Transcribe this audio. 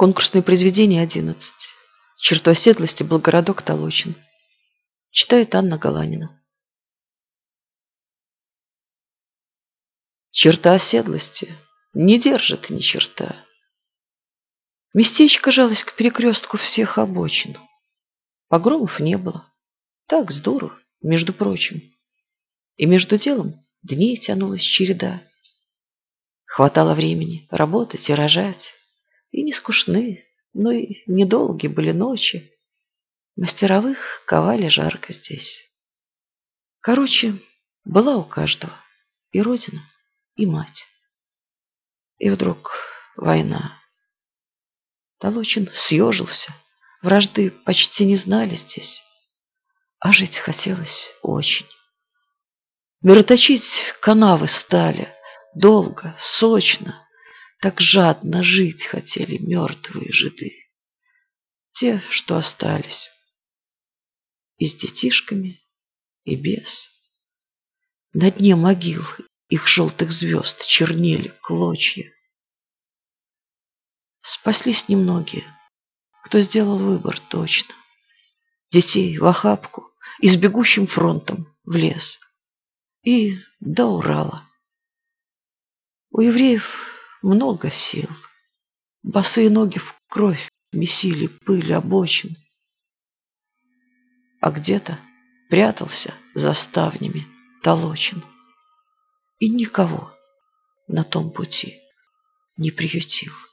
Конкурсные произведения 11. Чертой оседлости был городок Толочин. Читает Анна Галанина. Черта оседлости не держит ни черта. Местечко жалось к перекрестку всех обочин. Погромов не было. Так, здорово, между прочим. И между делом дней тянулась череда. Хватало времени работать и рожать. И не скучны, но и недолгие были ночи. Мастеровых ковали жарко здесь. Короче, была у каждого и родина, и мать. И вдруг война. Толочин съежился. Вражды почти не знали здесь. А жить хотелось очень. Мироточить канавы стали. Долго, сочно. Так жадно жить хотели мертвые жиды. Те, что остались. И с детишками, и без. На дне могил их желтых звезд чернели клочья. Спаслись немногие, кто сделал выбор точно. Детей в охапку и с бегущим фронтом в лес. И до Урала. У евреев много сил. Босые ноги в кровь месили пыль обочин. А где-то прятался за ставнями Толочин. И никого на том пути не приютил.